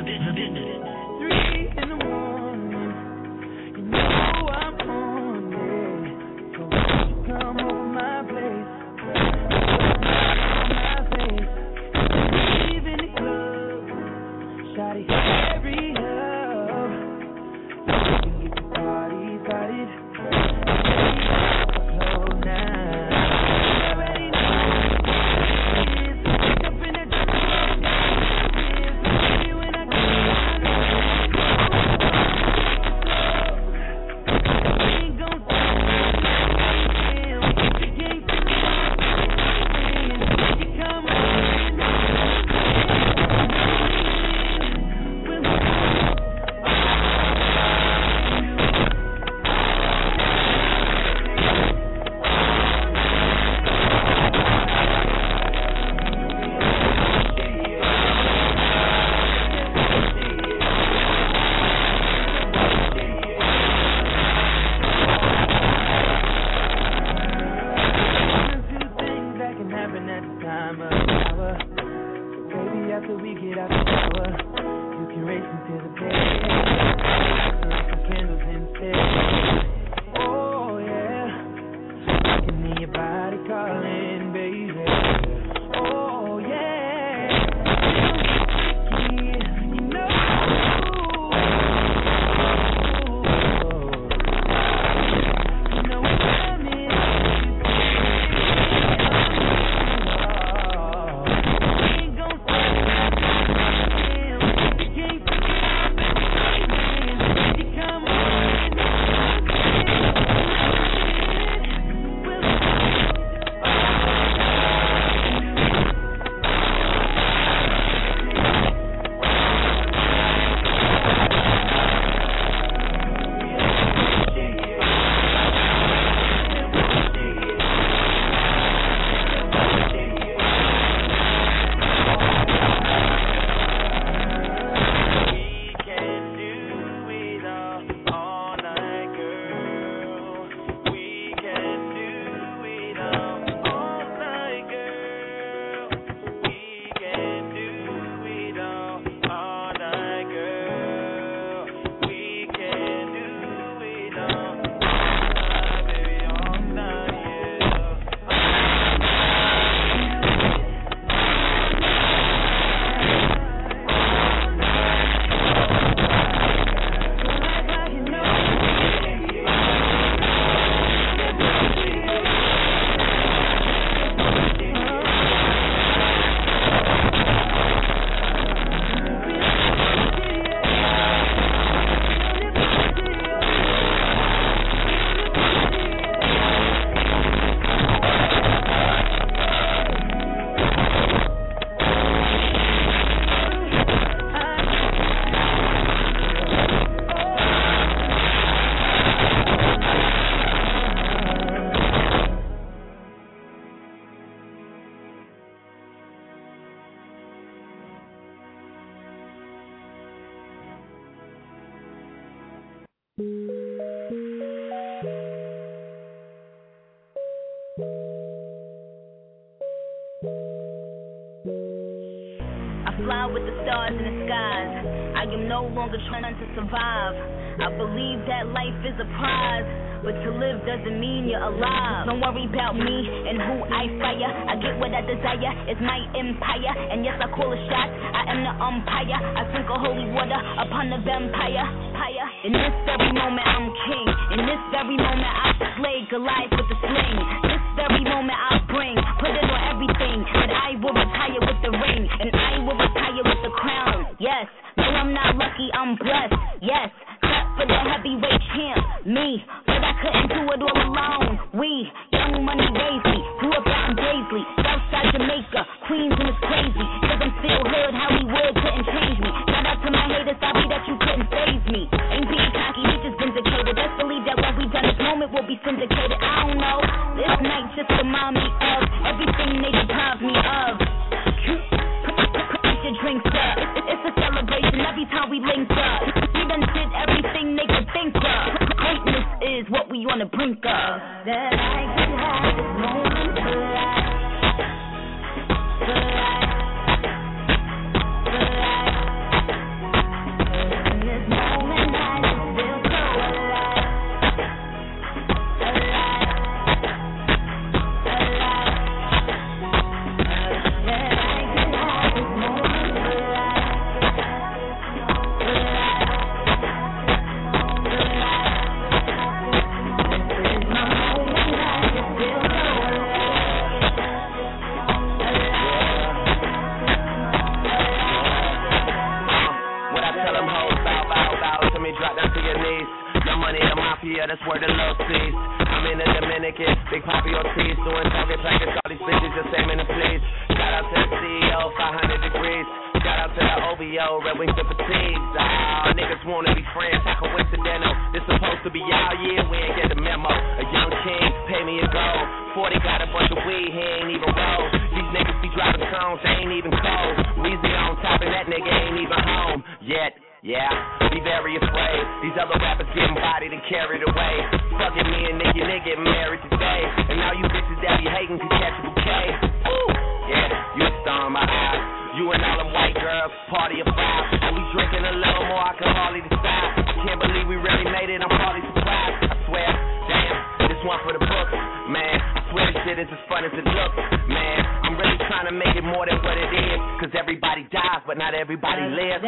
in the morning, you know I'm on it. So won't you come over my place? My face, leave in the club, shawty, hurry up. So we can get the party started. Close now. Already know it's up in the when I ain't gon' after we get out the shower, you can race me to the bed. Light some candles instead. Oh yeah, I can hear your body calling, baby. Oh yeah, you know. You know what I mean? Fly with the stars in the skies. I am no longer trying to survive. I believe that life is a prize, but to live doesn't mean you're alive. Don't worry about me and who I fire. I get what I desire, it's my empire. And yes, I call a shot, I am the umpire. I sprinkle holy water upon the vampire. In this very moment I'm king. In this very moment I slay Goliath with the sling. This very moment I bring, put it on everything. That I will retire with the ring, and I will retire with the crown. Yes, no I'm not lucky, I'm blessed. Yes, clap for the heavyweight champ, me. But I couldn't do it all alone. We, Young Money raised me, grew up out in Daisley, Southside Jamaica, Queens and it's crazy. Cause I'm still hood, Hollywood couldn't change me. Shout out to my haters, sorry that you couldn't faze me. Ain't being cocky, we just vindicated. Let's believe that when we done this moment will be syndicated. I don't know, this night just remind me of everything they deprived me of. Put your drinks up, it's a celebration every time we link up. We done did everything they could think of. Greatness is what we on the brink of. That I could have this moment for life. For life. For life. just aiming to please. Shout out to the CEO, 500 degrees. Shout out to the OVO, Red Wings and fatigues. Niggas wanna be friends, how coincidental. This supposed to be our year, we ain't get the memo. A young king, pay me a gold. 40 got a bunch of weed, he ain't even roll. These niggas be driving songs, they ain't even cold. Weezy on top and that nigga ain't even home yet. Yeah, be very afraid. These other rappers getting bodied and carried away. Fucking me and Nicki getting married today. And now you bitches that be hating can catch a bouquet. Ooh, yeah, you a star in my eyes. You and all them white girls, party of five. And we drinking a little more, I can hardly decide. I can't believe we really made it, I'm hardly surprised. I swear, damn, this one for the books. Man, I swear this shit is as fun as it looks. Man, I'm really trying to make it more than what it is. Cause everybody dies, but not everybody lives.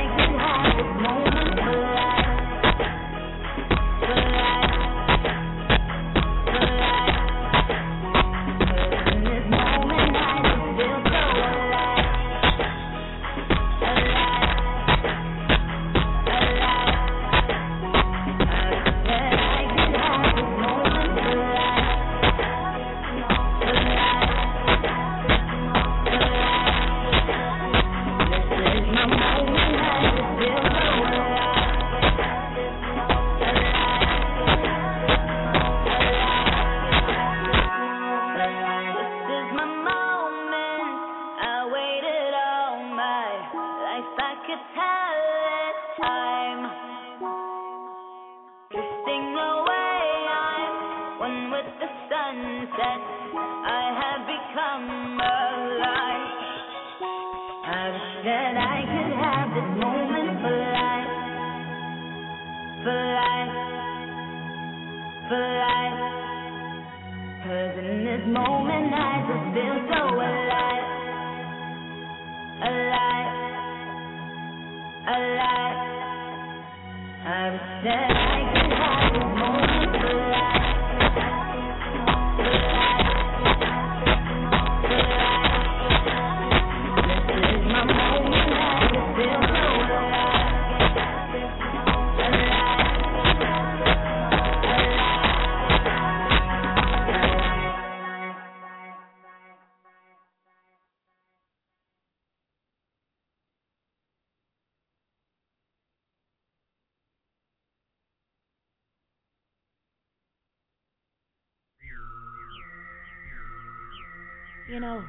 You know,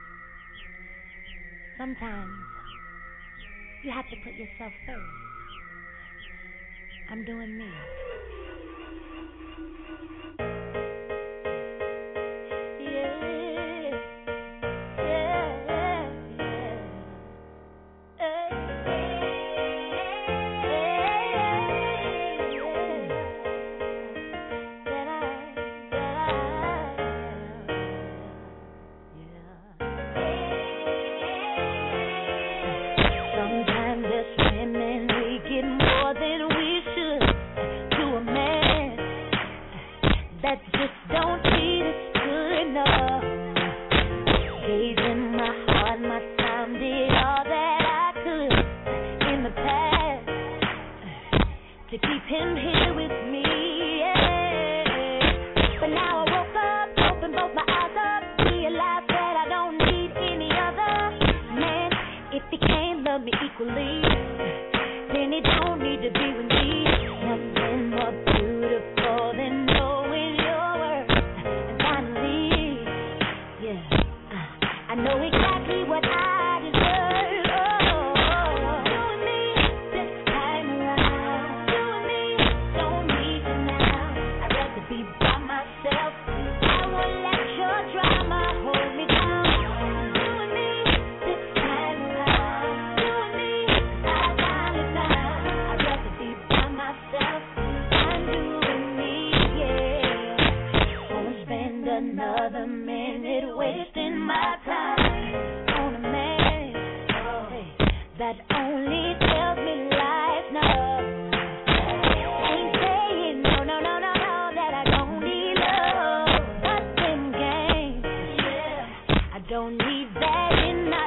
sometimes you have to put yourself first. I'm doing me. That only tells me lies, no. Ain't saying no, that I don't need love. But them games, yeah, I don't need that in my